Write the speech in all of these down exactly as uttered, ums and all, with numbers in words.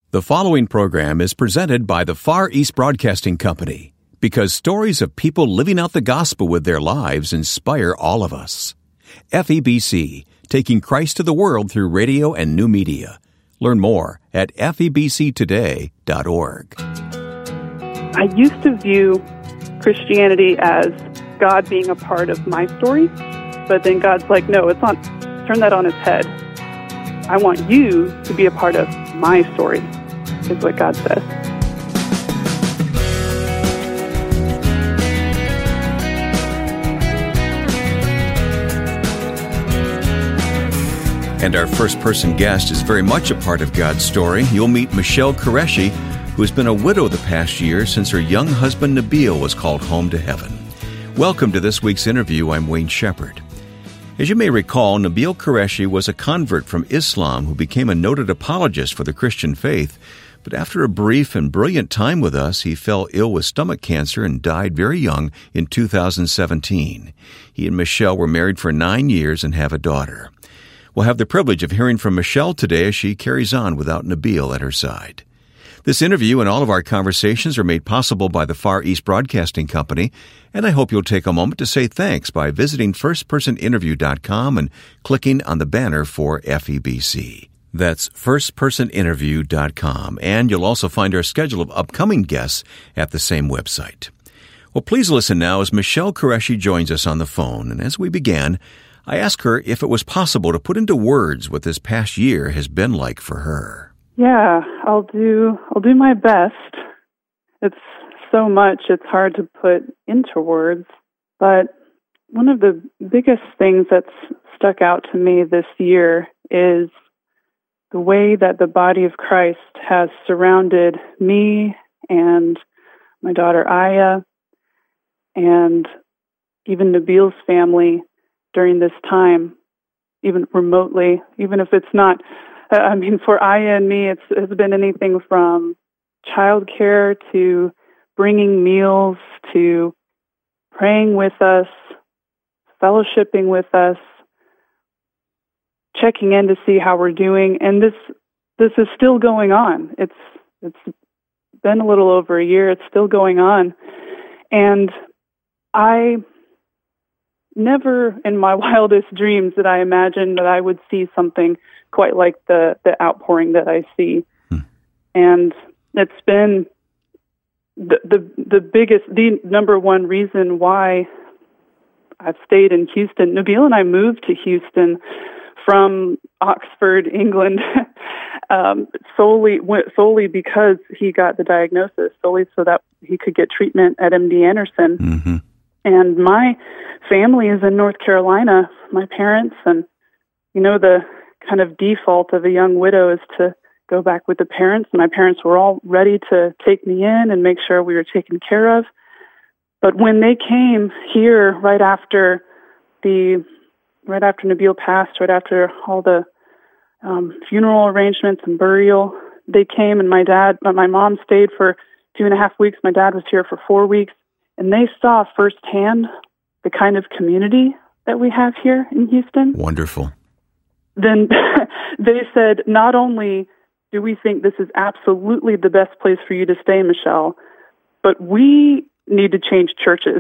The following program is presented by the Far East Broadcasting Company because stories of people living out the gospel with their lives inspire all of us. F E B C, taking Christ to the world through radio and new media. Learn more at F E B C today dot org. I used to view Christianity as God being a part of my story, but then God's like, no, it's not. Turn that on its head. I want you to be a part of my story, is what God says. And our first-person guest is very much a part of God's story. You'll meet Michelle Qureshi, who has been a widow the past year since her young husband Nabil was called home to heaven. Welcome to this week's interview. I'm Wayne Shepherd. As you may recall, Nabil Qureshi was a convert from Islam who became a noted apologist for the Christian faith. But after a brief and brilliant time with us, he fell ill with stomach cancer and died very young in two thousand seventeen. He and Michelle were married for nine years and have a daughter. We'll have the privilege of hearing from Michelle today as she carries on without Nabil at her side. This interview and all of our conversations are made possible by the Far East Broadcasting Company, and I hope you'll take a moment to say thanks by visiting first person interview dot com and clicking on the banner for F E B C. That's first person interview dot com, and you'll also find our schedule of upcoming guests at the same website. Well, please listen now as Michelle Qureshi joins us on the phone, and as we began, I asked her if it was possible to put into words what this past year has been like for her. Yeah, I'll do I'll do my best. It's so much, it's hard to put into words. But one of the biggest things that's stuck out to me this year is the way that the body of Christ has surrounded me and my daughter Aya and even Nabil's family during this time, even remotely, even if it's not. I mean, for Aya and me, it's, it's been anything from childcare to bringing meals to praying with us, fellowshipping with us, checking in to see how we're doing. And this this is still going on. It's it's been a little over a year. It's still going on. And I never in my wildest dreams did I imagine that I would see something quite like the, the outpouring that I see. Hmm. And it's been the, the the biggest, the number one reason why I've stayed in Houston. Nabil and I moved to Houston from Oxford, England, um, solely solely because he got the diagnosis, solely so that he could get treatment at M D Anderson. Mm-hmm. And my family is in North Carolina, my parents, and, you know, the kind of default of a young widow is to go back with the parents. And my parents were all ready to take me in and make sure we were taken care of. But when they came here right after the, right after Nabil passed, right after all the um, funeral arrangements and burial, they came and my dad, my mom stayed for two and a half weeks. My dad was here for four weeks. And they saw firsthand the kind of community that we have here in Houston. Wonderful. Then they said, not only do we think this is absolutely the best place for you to stay, Michelle, but we need to change churches.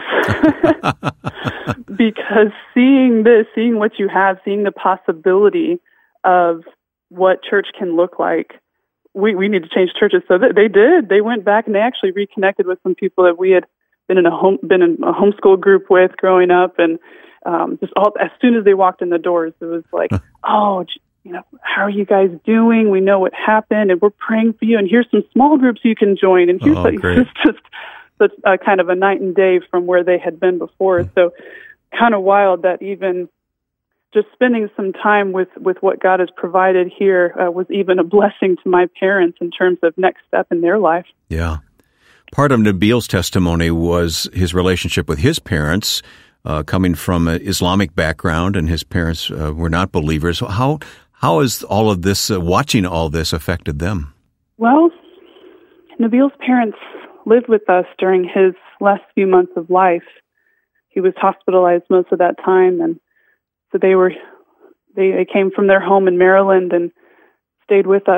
Because seeing this, seeing what you have, seeing the possibility of what church can look like, we, we need to change churches. So they did. They went back and they actually reconnected with some people that we had been in a home, been in a homeschool group with growing up, and um, just all as soon as they walked in the doors, it was like, oh, you know, how are you guys doing? We know what happened, and we're praying for you. And here's some small groups you can join. And here's oh, like, it's just such a kind of a night and day from where they had been before. Mm. So, kind of wild that even just spending some time with, with what God has provided here uh, was even a blessing to my parents in terms of next step in their life. Yeah. Part of Nabil's testimony was his relationship with his parents, uh, coming from an Islamic background, and his parents uh, were not believers. How how has all of this, uh, watching all this, affected them? Well, Nabil's parents lived with us during his last few months of life. He was hospitalized most of that time, and so they were they, they came from their home in Maryland and stayed with us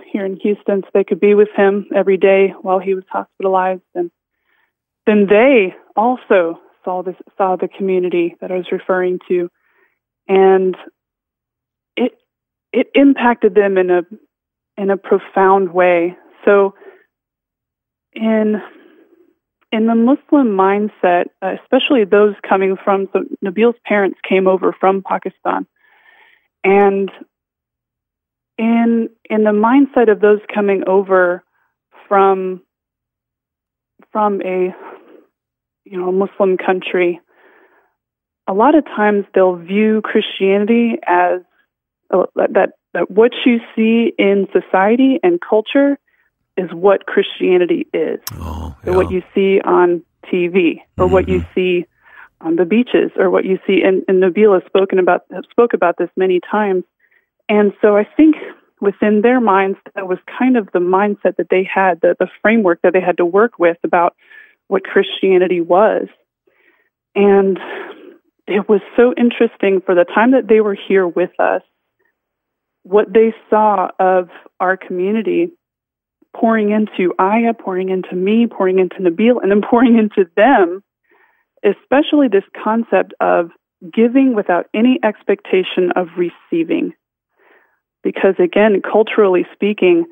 here in Houston so they could be with him every day while he was hospitalized. And then they also saw this, saw the community that I was referring to, and it it impacted them in a in a profound way. So in in the Muslim mindset, uh, especially those coming from, so Nabil's parents came over from Pakistan, and in in the mindset of those coming over from from a you know a Muslim country, a lot of times they'll view Christianity as uh, that that what you see in society and culture is what Christianity is. Oh, yeah. Or what you see on T V, or mm-hmm. what you see on the beaches, or what you see. And, and Nabil has spoken about spoke about this many times. And so I think within their minds, that was kind of the mindset that they had, the, the framework that they had to work with about what Christianity was. And it was so interesting for the time that they were here with us, what they saw of our community pouring into Aya, pouring into me, pouring into Nabil, and then pouring into them, especially this concept of giving without any expectation of receiving. Because again, culturally speaking,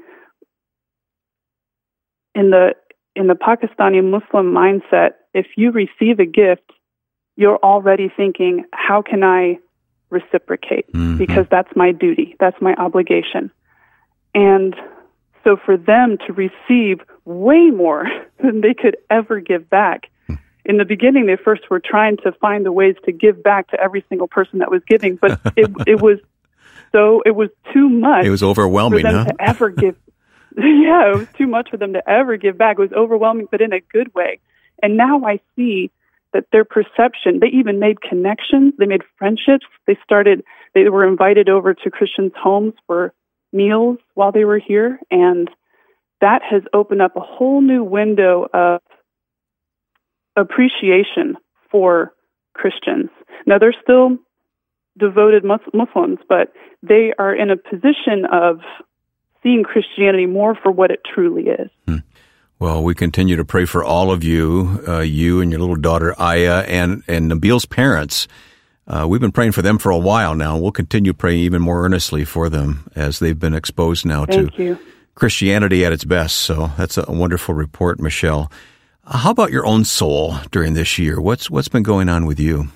in the in the Pakistani Muslim mindset, if you receive a gift, you're already thinking, how can I reciprocate? Mm-hmm. Because that's my duty, that's my obligation. And so for them to receive way more than they could ever give back, in the beginning, they first were trying to find the ways to give back to every single person that was giving, but it, it was so it was too much. It was overwhelming, for them huh? to ever give. Yeah, it was too much for them to ever give back. It was overwhelming, but in a good way. And now I see that their perception, they even made connections, they made friendships. They started, they were invited over to Christians' homes for meals while they were here, and that has opened up a whole new window of appreciation for Christians. Now, they're still devoted Muslims, but they are in a position of seeing Christianity more for what it truly is. Hmm. Well, we continue to pray for all of you, uh, you and your little daughter, Aya, and, and Nabil's parents. Uh, we've been praying for them for a while now. We'll continue praying even more earnestly for them as they've been exposed now Thank to you. Christianity at its best. So that's a wonderful report, Michelle. Uh, how about your own soul during this year? What's what's been going on with you?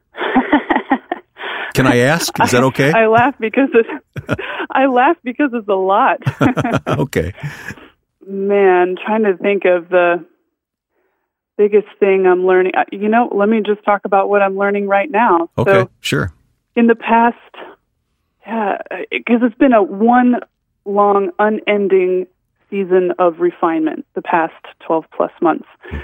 Can I ask? Is that okay? I, I laugh because it's, I laugh because it's a lot. Okay. Man, trying to think of the biggest thing I'm learning. You know, let me just talk about what I'm learning right now. Okay, so, sure. In the past, yeah, because it's been a one long, unending season of refinement the past twelve plus months.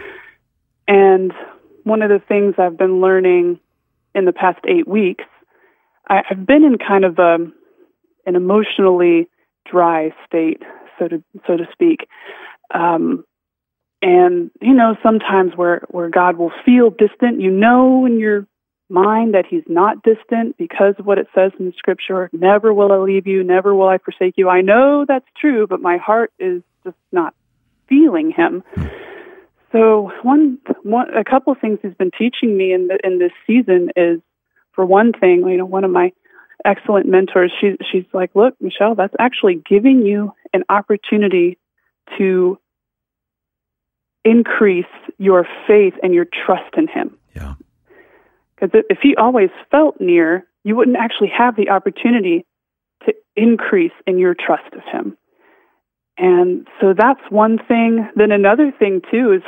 And one of the things I've been learning in the past eight weeks, I, I've been in kind of a, an emotionally dry state, so to so to speak. Um, and, you know, sometimes where, where God will feel distant, you know in your mind that he's not distant because of what it says in the scripture, never will I leave you, never will I forsake you. I know that's true, but my heart is just not feeling him. So one, one a couple of things he's been teaching me in the, in this season is, for one thing, you know, one of my excellent mentors, she's she's like, look, Michelle, that's actually giving you an opportunity to increase your faith and your trust in him. Yeah. Because if he always felt near, you wouldn't actually have the opportunity to increase in your trust of him. And so that's one thing. Then another thing too is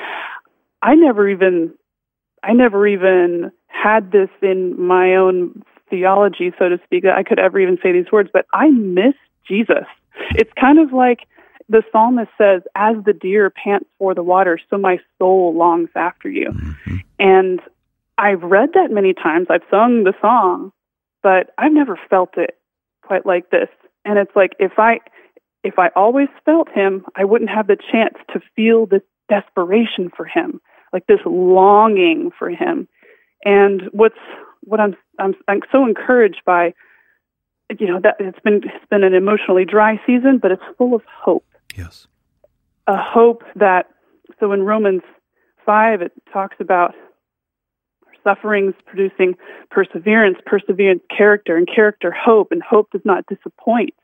I never even I never even had this in my own theology, so to speak, that I could ever even say these words, but I miss Jesus. It's kind of like the psalmist says, as the deer pants for the water, so my soul longs after you. Mm-hmm. And I've read that many times. I've sung the song, but I've never felt it quite like this. And it's like, if I if I always felt him, I wouldn't have the chance to feel this desperation for him, like this longing for him. And what's what I'm I'm I'm so encouraged by you know, that it's been it's been an emotionally dry season, but it's full of hope. Yes. A hope that, so in Romans five, it talks about sufferings producing perseverance, perseverance, character, and character, hope, and hope does not disappoint.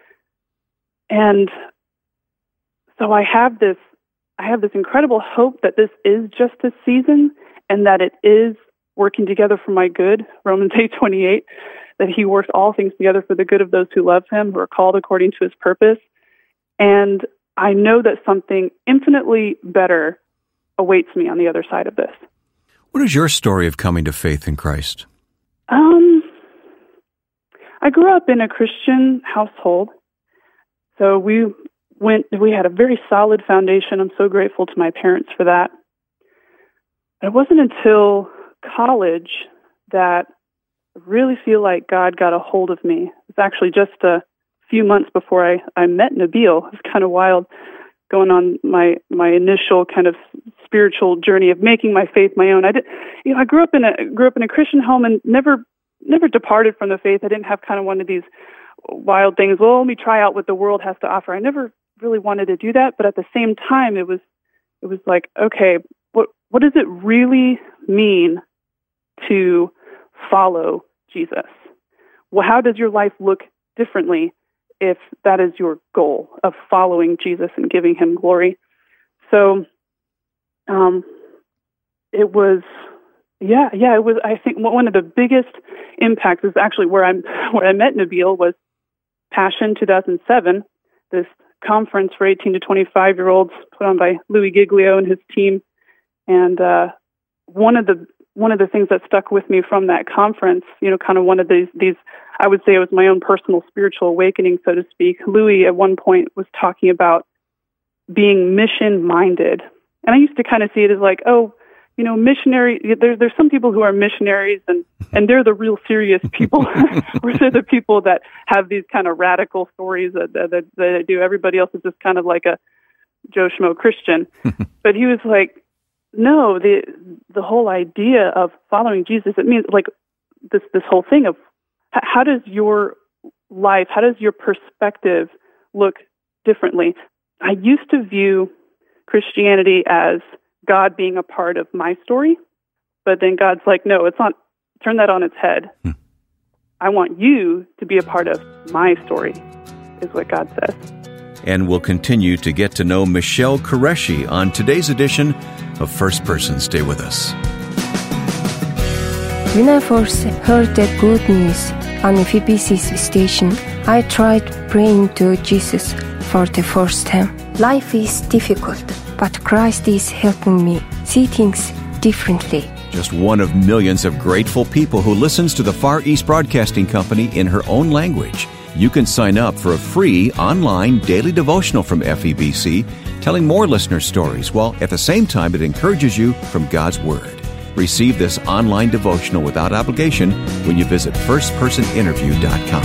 And so I have this, I have this incredible hope that this is just a season and that it is working together for my good, Romans eight twenty-eight, that he works all things together for the good of those who love him, who are called according to his purpose. And I know that something infinitely better awaits me on the other side of this. What is your story of coming to faith in Christ? Um, I grew up in a Christian household, so we went. We had a very solid foundation. I'm so grateful to my parents for that. It wasn't until college that I really feel like God got a hold of me. It's actually just a few months before I, I met Nabil. It's kind of wild going on my, my initial kind of spiritual journey of making my faith my own. I did, you know, I grew up in a grew up in a Christian home and never never departed from the faith. I didn't have kind of one of these wild things. Well, let me try out what the world has to offer. I never really wanted to do that, but at the same time, it was it was like, okay, what what does it really mean to follow Jesus? Well, how does your life look differently if that is your goal of following Jesus and giving him glory? So, um, it was, yeah, yeah, it was, I think one of the biggest impacts is actually where I'm, where I met Nabil was Passion two thousand seven, this conference for eighteen to twenty-five year olds put on by Louis Giglio and his team. And, uh, one of the, one of the things that stuck with me from that conference, you know, kind of one of these, these, I would say it was my own personal spiritual awakening, so to speak. Louis at one point was talking about being mission-minded. And I used to kind of see it as like, oh, you know, missionary, there, there's some people who are missionaries and, and they're the real serious people. Or they're the people that have these kind of radical stories that, that, that they do. Everybody else is just kind of like a Joe Schmo Christian. But he was like, no, the the whole idea of following Jesus, it means like this this whole thing of how does your life, how does your perspective look differently? I used to view Christianity as God being a part of my story, but then God's like, no, it's not, turn that on its head. Hmm. I want you to be a part of my story, is what God says. And we'll continue to get to know Michelle Qureshi on today's edition of First Person. Stay with us. When I first heard the good news on F E B C's station, I tried praying to Jesus for the first time. Life is difficult, but Christ is helping me see things differently. Just one of millions of grateful people who listens to the Far East Broadcasting Company in her own language. You can sign up for a free online daily devotional from F E B C, telling more listener stories, while at the same time it encourages you from God's Word. Receive this online devotional without obligation when you visit first person interview dot com.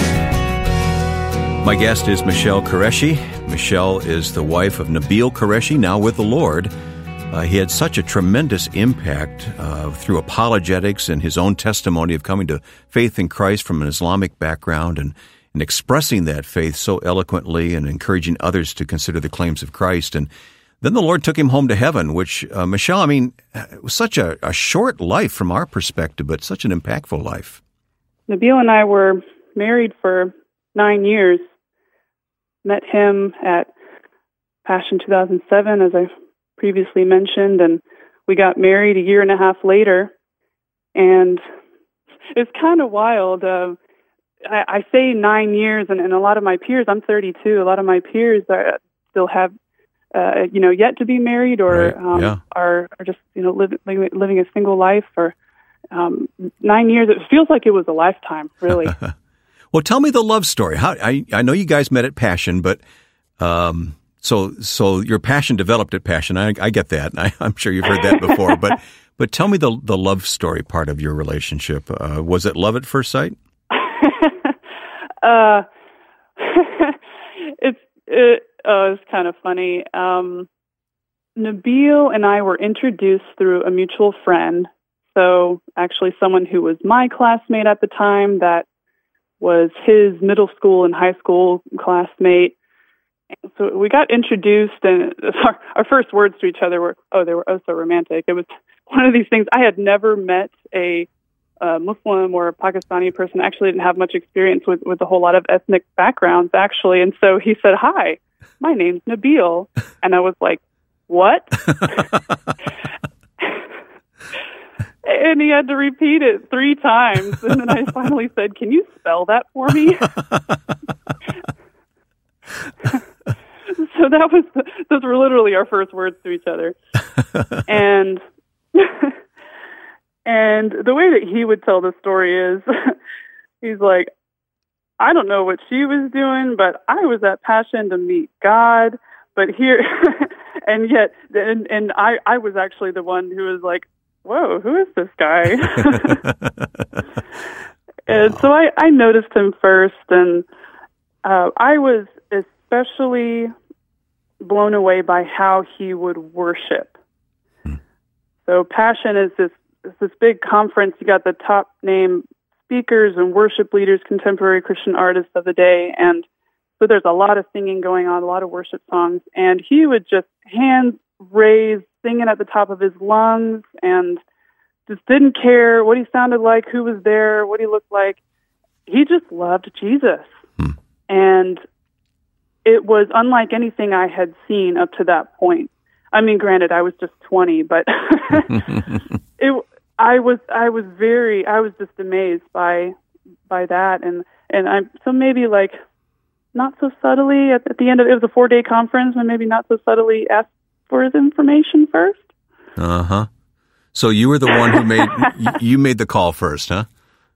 My guest is Michelle Qureshi. Michelle is the wife of Nabil Qureshi, now with the Lord. Uh, he had such a tremendous impact uh, through apologetics and his own testimony of coming to faith in Christ from an Islamic background and, and expressing that faith so eloquently and encouraging others to consider the claims of Christ. And then the Lord took him home to heaven, which, uh, Michelle, I mean, it was such a, a short life from our perspective, but such an impactful life. Nabil and I were married for nine years. Met him at Passion two thousand seven, as I previously mentioned, and we got married a year and a half later. And it's kind of wild. Uh, I, I say nine years, and, and a lot of my peers, I'm thirty-two, a lot of my peers are, still have, uh, you know, yet to be married or right. um, yeah. are, are just, you know, live, living a single life. Or um, nine years, it feels like it was a lifetime, really. Well, tell me the love story. How I I know you guys met at Passion, but um, so so your passion developed at Passion. I, I get that. I, I'm sure you've heard that before. but but tell me the the love story part of your relationship. Uh, was it love at first sight? uh, it's it, oh, it's kind of funny. Um, Nabil and I were introduced through a mutual friend. So actually, someone who was my classmate at the time that was his middle school and high school classmate. So we got introduced, and our, our first words to each other were, oh, they were oh so romantic. It was one of these things. I had never met a, a Muslim or a Pakistani person. I actually didn't have much experience with, with a whole lot of ethnic backgrounds, actually. And so he said, hi, my name's Nabil. And I was like, what? And he had to repeat it three times. And then I finally said, can you spell that for me? So that was, those were literally our first words to each other. And, and the way that he would tell the story is, he's like, I don't know what she was doing, but I was at Passion to meet God. But here, and yet, and, and I, I was actually the one who was like, whoa, who is this guy? And wow. So I, I noticed him first, and uh, I was especially blown away by how he would worship. Hmm. So Passion is this, this big conference. You got the top name speakers and worship leaders, contemporary Christian artists of the day, and so there's a lot of singing going on, a lot of worship songs, and he would just hands raised, singing at the top of his lungs, and just didn't care what he sounded like, who was there, what he looked like. He just loved Jesus. Hmm. And it was unlike anything I had seen up to that point. I mean, granted, I was just twenty, but it, I was, I was very, I was just amazed by, by that. And, and I'm, so maybe like, not so subtly at, at the end of it, it was a four day conference, and maybe not so subtly asked for his information first. Uh huh. So you were the one who made you made the call first, huh?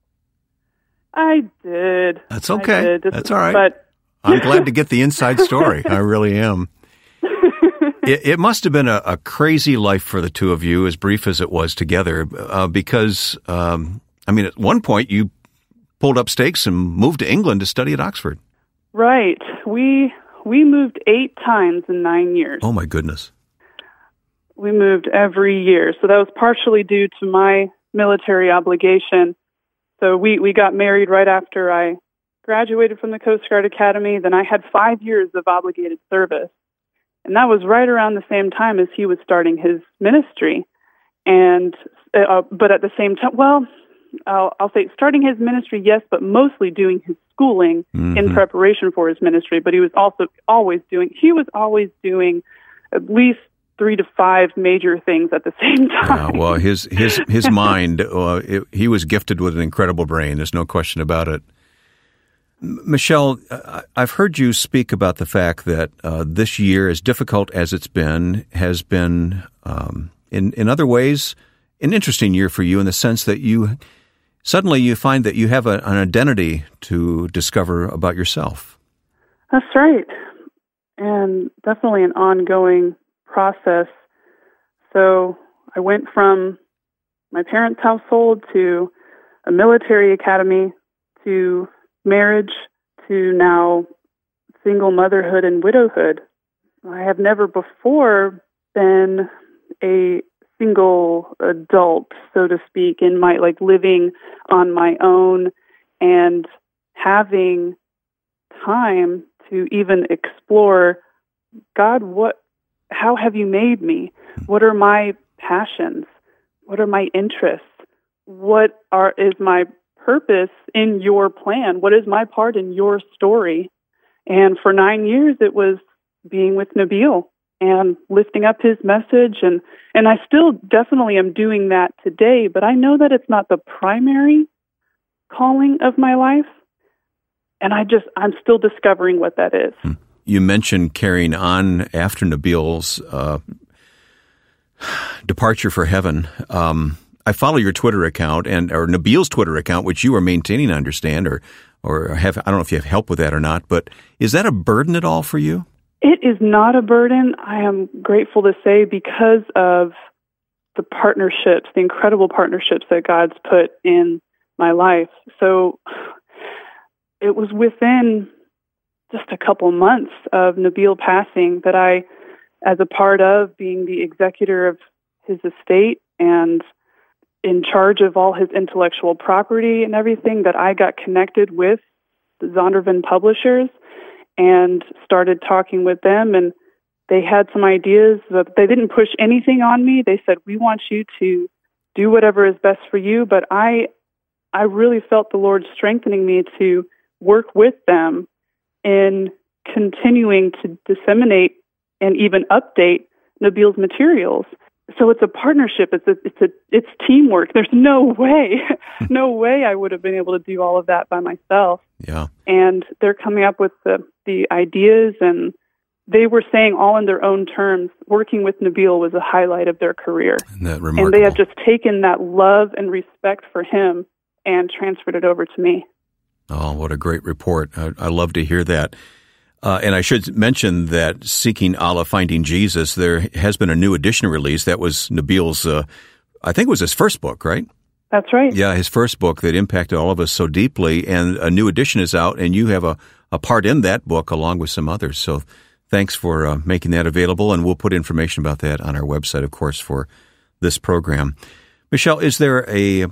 I did. That's okay. Did. That's all right. But I'm glad to get the inside story. I really am. It, it must have been a, a crazy life for the two of you, as brief as it was together, uh, because um, I mean, at one point you pulled up stakes and moved to England to study at Oxford. Right. We we moved eight times in nine years. Oh, my goodness. We moved every year. So that was partially due to my military obligation. So we, we got married right after I graduated from the Coast Guard Academy. Then I had five years of obligated service. And that was right around the same time as he was starting his ministry. And uh, but at the same time, well, I'll, I'll say starting his ministry, yes, but mostly doing his schooling mm-hmm. in preparation for his ministry. But he was also always doing, he was always doing at least three to five major things at the same time. Yeah, well, his his his mind, uh, it, he was gifted with an incredible brain. There's no question about it. Michelle, I've heard you speak about the fact that uh, this year, as difficult as it's been, has been, um, in, in other ways, an interesting year for you in the sense that you suddenly you find that you have a, an identity to discover about yourself. That's right. And definitely an ongoing process. So I went from my parents' household to a military academy to marriage to now single motherhood and widowhood. I have never before been a single adult, so to speak, in my like living on my own and having time to even explore, God, what, how have you made me? What are my passions? What are my interests? What are is my purpose in your plan? What is my part in your story? And for nine years, it was being with Nabil and lifting up his message. And, and I still definitely am doing that today, but I know that it's not the primary calling of my life. And I just, I'm still discovering what that is. You mentioned carrying on after Nabil's uh, departure for heaven. Um, I follow your Twitter account and or Nabil's Twitter account, which you are maintaining, I understand, or or have I don't know if you have help with that or not. But is that a burden at all for you? It is not a burden. I am grateful to say because of the partnerships, the incredible partnerships that God's put in my life. So it was within just a couple months of Nabil passing that I, as a part of being the executor of his estate and in charge of all his intellectual property and everything, that I got connected with the Zondervan Publishers and started talking with them, and they had some ideas, but they didn't push anything on me. They said, we want you to do whatever is best for you, but I I really felt the Lord strengthening me to work with them in continuing to disseminate and even update Nabil's materials. So it's a partnership. It's a, it's a, it's teamwork. There's no way, no way I would have been able to do all of that by myself. Yeah. And they're coming up with the, the ideas, and they were saying all in their own terms, working with Nabil was a highlight of their career. Isn't that remarkable? And they have just taken that love and respect for him and transferred it over to me. Oh, what a great report. I, I love to hear that. Uh, and I should mention that Seeking Allah, Finding Jesus, there has been a new edition released. That was Nabil's, uh, I think it was his first book, right? That's right. Yeah, his first book that impacted all of us so deeply. And a new edition is out, and you have a, a part in that book along with some others. So thanks for uh, making that available, and we'll put information about that on our website, of course, for this program. Michelle, is there a,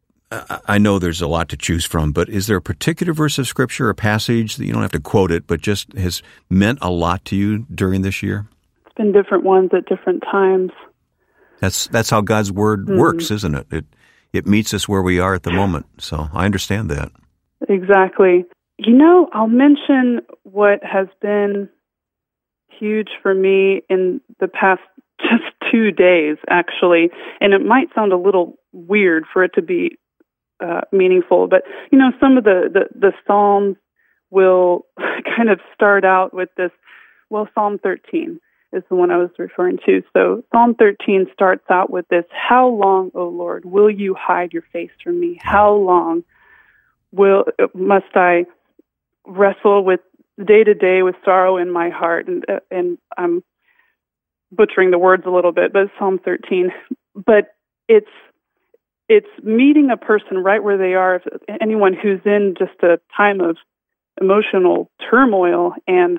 I know there's a lot to choose from, but is there a particular verse of Scripture or passage that you don't have to quote it, but just has meant a lot to you during this year? It's been different ones at different times. That's that's how God's Word mm. works, isn't it? It it meets us where we are at the moment, so I understand that. Exactly. You know, I'll mention what has been huge for me in the past just two days, actually, and it might sound a little weird for it to be uh, meaningful, but, you know, some of the, the, the Psalms will kind of start out with this, well, Psalm thirteen is the one I was referring to. So Psalm thirteen starts out with this, how long, O Lord, will you hide your face from me? How long will must I wrestle with day to day with sorrow in my heart? And, and I'm butchering the words a little bit, but it's Psalm thirteen. But it's it's meeting a person right where they are, if anyone who's in just a time of emotional turmoil, and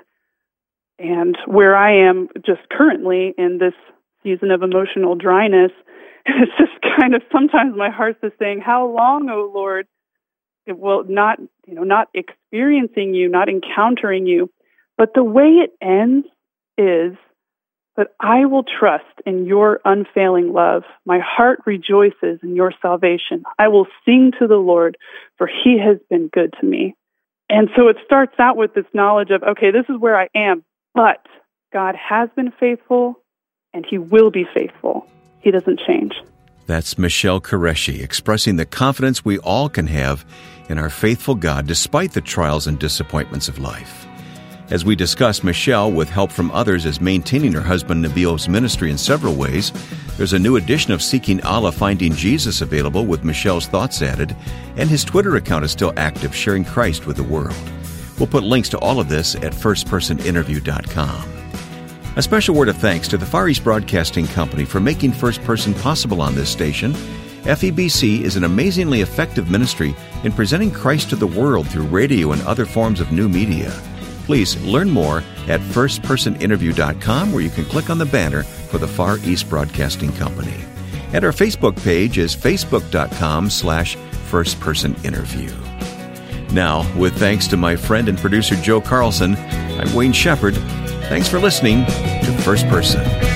and where I am just currently in this season of emotional dryness. It's just kind of, sometimes my heart's just saying, how long, O Lord? It will not, you know, not experiencing you, not encountering you. But the way it ends is that I will trust in your unfailing love. My heart rejoices in your salvation. I will sing to the Lord, for he has been good to me. And so it starts out with this knowledge of, okay, this is where I am, but God has been faithful, and he will be faithful. He doesn't change. That's Michelle Qureshi expressing the confidence we all can have in our faithful God despite the trials and disappointments of life. As we discuss, Michelle, with help from others, is maintaining her husband Nabil's ministry in several ways. There's a new edition of Seeking Allah, Finding Jesus available with Michelle's thoughts added, and his Twitter account is still active, sharing Christ with the world. We'll put links to all of this at first person interview dot com. A special word of thanks to the Far East Broadcasting Company for making First Person possible on this station. F E B C is an amazingly effective ministry in presenting Christ to the world through radio and other forms of new media. Please learn more at first person interview dot com, where you can click on the banner for the Far East Broadcasting Company. And our Facebook page is facebook dot com slash first person interview. Now, with thanks to my friend and producer Joe Carlson, I'm Wayne Shepherd. Thanks for listening to First Person.